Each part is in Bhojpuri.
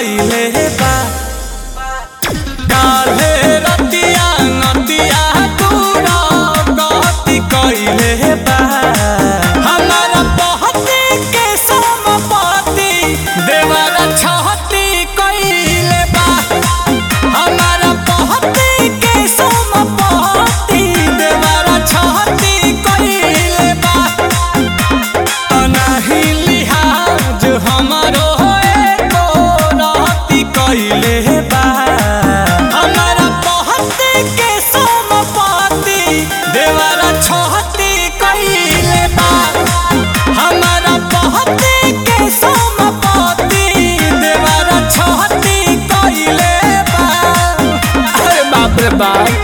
कइले बा काले रतिया नतिया तूरा गति कइले बा हमारा पहती के समपति देवरा छहती कइले बा हमारा पहती के समपति देवरा छहती कइले बा अनाही लिहाज हमारो एको रहती कइले बा हमारा पहती के समपति देवरा छहती कइले बा हमारा पहती के समपति देवरा छहती कइले बा। अरे बाप रे बाप।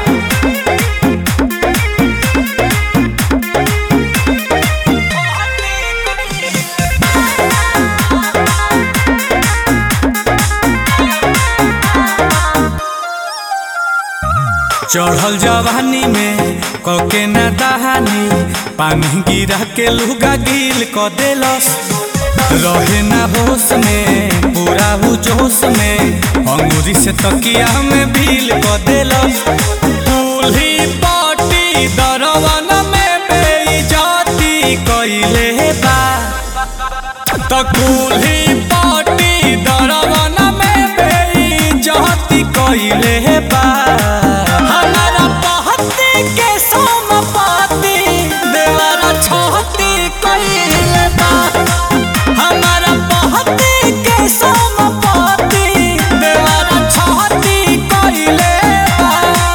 चढ़ल जवानी में कके ना दहानी पानी गिरा के लुगा गिल क देलस रहे ना होश में पूरा हु जोश में अंगूरी से तकिया में भील क देलस दूल्ही पाटी दरवन में बेइज्जती कइले बा त दूल्ही पाटी दरवन में बेइज्जती कइले बा हमारा पहती के समपति देवरा छहती कइले बा हमारा पहती के समपति देवरा छहती कइले बा।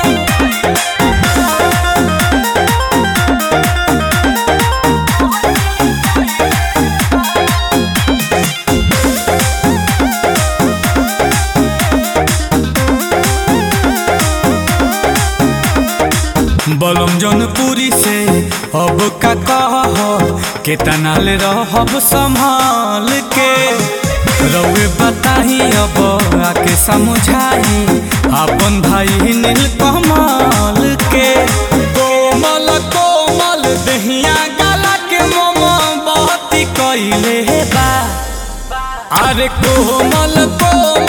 बलम जौनपुरी से अब का कह के तनाल रहब संभाल के रउए बताही अब आके समझाही अपन भाई नील कमल के कोमल कोमल दहिया गला के मोम बहती कइले बा अरे कोमल कोमल